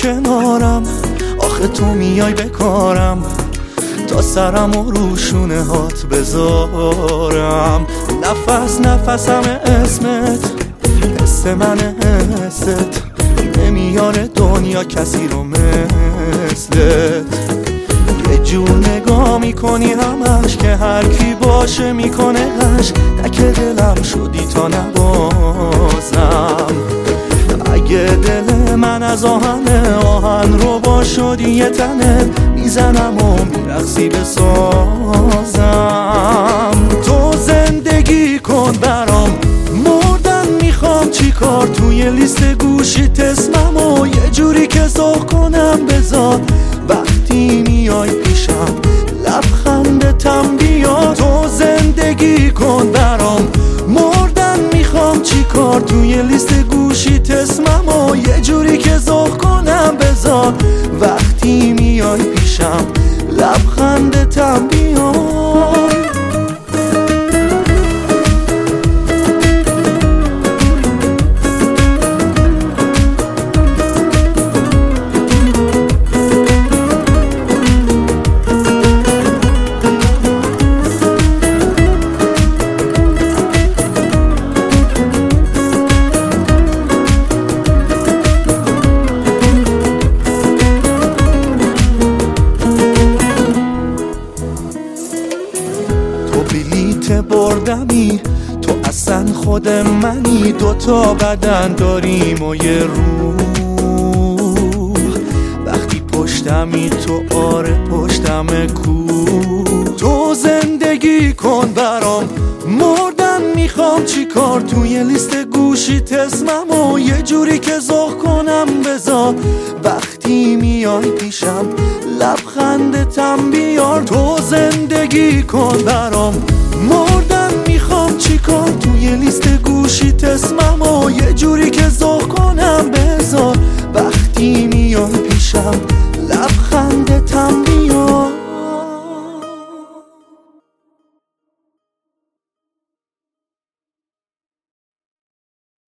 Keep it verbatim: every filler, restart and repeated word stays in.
کنارم، آخه تو میای بکارم تا سرم و روشونه هات بذارم. نفس نفسم اسمت، حس من حست، نمیاره دنیا کسی رو مثلت. یه جور نگاه میکنی همش که هر کی باشه میکنه غش، تک دلم شدی تا نبازم. اگه دل من از آهنه، آهن رو با شدی یه تنه، میزنم و میرقصی بسازم. تو زندگی کن برام، مردن میخوام چی کار توی لیست گوشیت اسمم و یه جوری که ذوق کنم بذار. وقتی میای پیشم لبخندتم بیا. تو زندگی کن برام، مردن میخوام چی کار توی لیست گوشیت اسمم و یه جوری که ذوق کنم بذار. وقتی میای پیشم لبخندتم بیا. بلیت بردمی، تو اصلا خود منی، دوتا بدن داریم و یه روح. وقتی پشتمی تو آره پشتم کوه. تو زندگی کن برام، مردن میخوام چی کار توی لیست گوشیت اسمم و یه جوری که ذوق کنم بذار. وقتی میای پیشم لبخندتم بیار. تو زندگی کن برام، مردن میخوام چی کار توی لیست گوشیت اسمم و یه جوری که ذوق کنم بذار. وقتی میای